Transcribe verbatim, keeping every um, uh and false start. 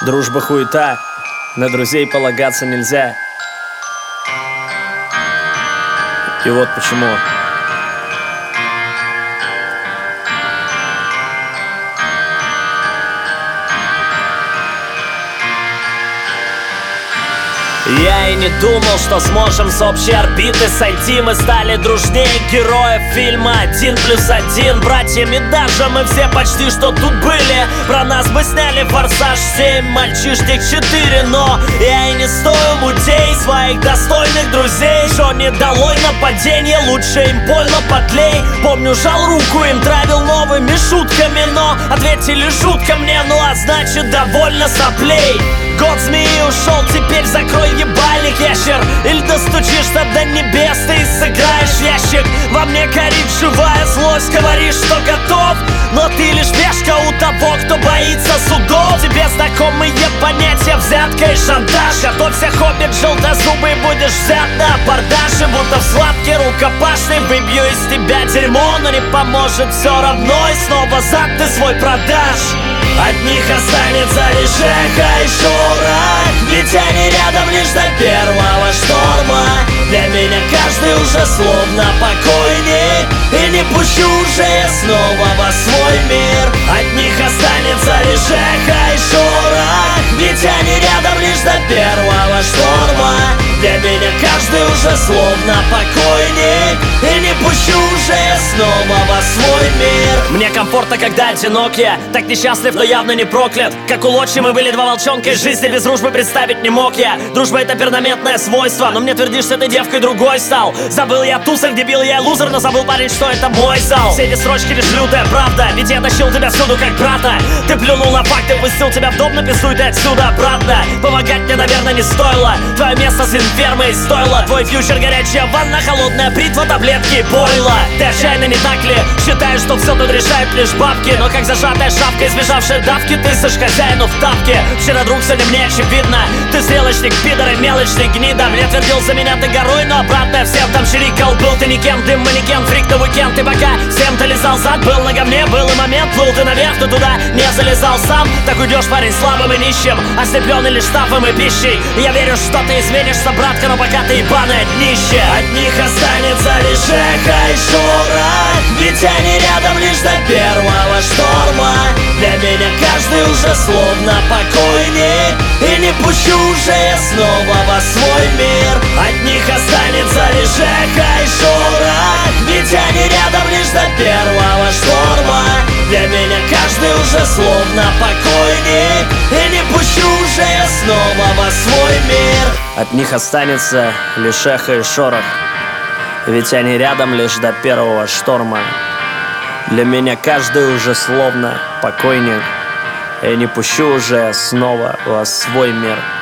Дружба хуета, на друзей полагаться нельзя. И вот почему. Я и не думал, что сможем с общей орбиты сойти. Мы стали дружнее героев фильма «Один плюс один». Братьями даже мы все почти что тут были. Про нас бы сняли «Форсаж семь», «Мальчишник четыре». Но я и не стою мутей своих достойных друзей. Джонни, долой нападение, лучше им больно подлей. Помню, жал руку, им травил новыми шутками, но ответили жутко мне, ну а значит довольно соплей. Год змеи ушел, теперь закрой ебальник, ящер. Или достучишься до небес, ты и сыграешь ящик. Во мне горит живая злость, говоришь, что готов, но ты лишь пешка у того, кто боится судов. Тебе знакомые понятия взятка и шантаж. Готовься, хоббит желтозубый, будешь взят на абордаж. И будто в схватке рукопашной выбью из тебя дерьмо, но не поможет все равно, и снова зад ты свой продашь. От них останется лишь эхо и шорох, ведь они рядом лишь до первого шторма. Для меня каждый уже словно покойник, и не пущу уже я снова во свой мир. От них останется лишь эхо и шорох, ведь они рядом лишь до первого шторма. Для меня каждый уже словно покойник, и не пущу уже я снова во свой мир. Мне комфортно, когда одинок я, так несчастлив, но явно не проклят. Как у Лочи мы были два волчонка, и жизни без дружбы представить не мог я. Дружба — это перманентное свойство, но мне твердишь, что ты девкой другой стал. Забыл я тусах, дебил я лузер, но забыл, парень, что это мой зал. Все эти строчки лишь лютая правда, ведь я тащил тебя всюду как брата. Ты плюнул на факты, пустил тебя в дом, написуй ты отсюда обратно. Помогать мне, наверное, не стоило, твое место сын фермы и стойла. Твой фьючер горячая ванна, холодная бритва, таблетки, бойло. Ты отчаянно, не так ли? Считаешь, что все тут решают лишь бабки, но как зажатая шапка, избежавшая давки, ты сышь хозяину в тапке. Вчера друг, сегодня мне очевидно, ты стрелочник, пидор и мелочный гнида. Мне твердил, за меня ты горой, но обратно всем там чирикал. Был ты никем, ты манекен, фрик на уикенд. Ты пока всем-то лизал зад, был на говне, был и момент. Плыл ты наверх, ты туда не залезал сам. Так уйдешь, парень, слабым и нищим, ослепленный лишь штафом и пищей. Я верю, что ты изменишься, братка, но пока ты ебаное днище. От них останется лишь эхо и шорох, ведь они рядом лишь до первого шторма. Для меня каждый уже словно покойник, и не пущу уже я снова во свой мир. От них останется лишь эхо и шорох, ведь они рядом лишь до первого шторма. Для меня каждый уже словно покойник, и не пущу уже я снова во свой мир. От них останется лишь эхо и шорох, ведь они рядом лишь до первого шторма. Для меня каждый уже словно покойник, я не пущу уже снова во свой мир.